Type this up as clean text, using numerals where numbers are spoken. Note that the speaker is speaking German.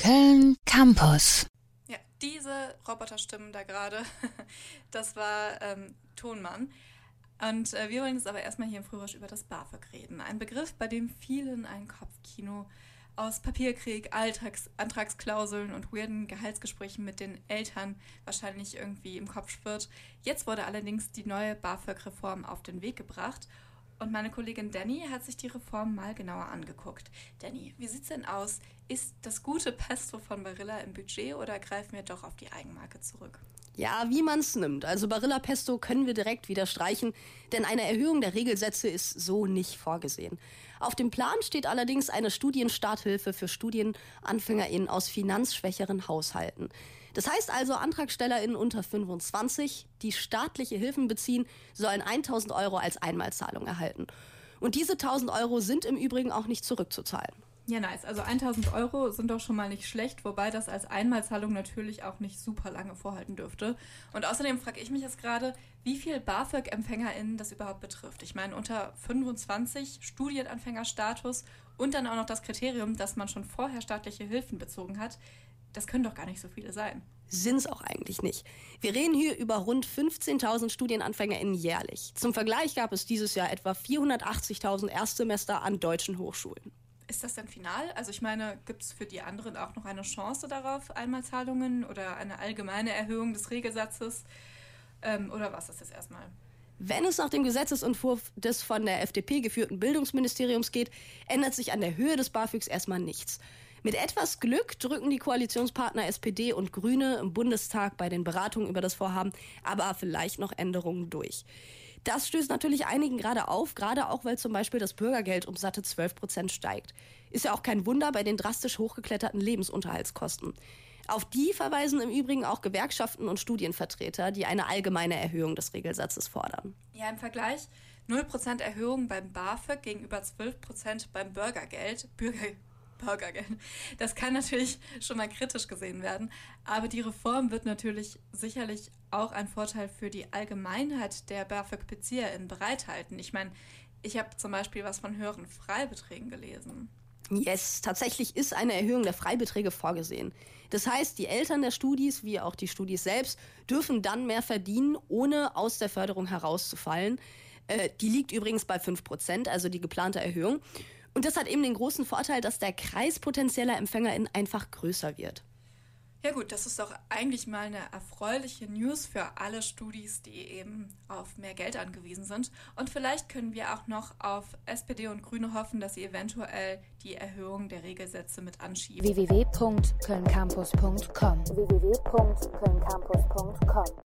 Köln Campus. Ja, diese Roboterstimmen da gerade, das war Tonmann. Und wir wollen jetzt aber erstmal hier im Frührausch über das BAföG reden. Ein Begriff, bei dem vielen ein Kopfkino aus Papierkrieg, Antragsklauseln und weirden Gehaltsgesprächen mit den Eltern wahrscheinlich irgendwie im Kopf schwirrt. Jetzt wurde allerdings die neue BAföG-Reform auf den Weg gebracht. Und meine Kollegin Danny hat sich die Reform mal genauer angeguckt. Danny, wie sieht's denn aus? Ist das gute Pesto von Barilla im Budget oder greifen wir doch auf die Eigenmarke zurück? Ja, wie man's nimmt. Also Barilla Pesto können wir direkt wieder streichen, denn eine Erhöhung der Regelsätze ist so nicht vorgesehen. Auf dem Plan steht allerdings eine Studienstarthilfe für StudienanfängerInnen aus finanzschwächeren Haushalten. Das heißt also, AntragstellerInnen unter 25, die staatliche Hilfen beziehen, sollen 1.000 Euro als Einmalzahlung erhalten. Und diese 1.000 Euro sind im Übrigen auch nicht zurückzuzahlen. Ja, nice. Also 1.000 Euro sind doch schon mal nicht schlecht, wobei das als Einmalzahlung natürlich auch nicht super lange vorhalten dürfte. Und außerdem frage ich mich jetzt gerade, wie viel BAföG-EmpfängerInnen das überhaupt betrifft. Ich meine, unter 25 Studienanfängerstatus und dann auch noch das Kriterium, dass man schon vorher staatliche Hilfen bezogen hat, das können doch gar nicht so viele sein. Sind's auch eigentlich nicht. Wir reden hier über rund 15.000 StudienanfängerInnen jährlich. Zum Vergleich gab es dieses Jahr etwa 480.000 Erstsemester an deutschen Hochschulen. Ist das denn final? Also ich meine, gibt es für die anderen auch noch eine Chance darauf, Einmalzahlungen oder eine allgemeine Erhöhung des Regelsatzes? Oder was ist das erstmal? Wenn es nach dem Gesetzesentwurf des von der FDP geführten Bildungsministeriums geht, ändert sich an der Höhe des BAföGs erstmal nichts. Mit etwas Glück drücken die Koalitionspartner SPD und Grüne im Bundestag bei den Beratungen über das Vorhaben aber vielleicht noch Änderungen durch. Das stößt natürlich einigen gerade auf, gerade auch, weil zum Beispiel das Bürgergeld um satte 12% steigt. Ist ja auch kein Wunder bei den drastisch hochgekletterten Lebensunterhaltskosten. Auf die verweisen im Übrigen auch Gewerkschaften und Studienvertreter, die eine allgemeine Erhöhung des Regelsatzes fordern. Ja, im Vergleich 0% Erhöhung beim BAföG gegenüber 12% beim Bürgergeld. Das kann natürlich schon mal kritisch gesehen werden, aber die Reform wird natürlich sicherlich auch einen Vorteil für die Allgemeinheit der BAföG-BezieherInnen bereithalten. Ich meine, ich habe zum Beispiel was von höheren Freibeträgen gelesen. Yes, tatsächlich ist eine Erhöhung der Freibeträge vorgesehen. Das heißt, die Eltern der Studis, wie auch die Studis selbst, dürfen dann mehr verdienen, ohne aus der Förderung herauszufallen. Die liegt übrigens bei 5%, also die geplante Erhöhung. Und das hat eben den großen Vorteil, dass der Kreis potenzieller EmpfängerInnen einfach größer wird. Ja gut, das ist doch eigentlich mal eine erfreuliche News für alle Studis, die eben auf mehr Geld angewiesen sind. Und vielleicht können wir auch noch auf SPD und Grüne hoffen, dass sie eventuell die Erhöhung der Regelsätze mit anschieben. www.kölncampus.com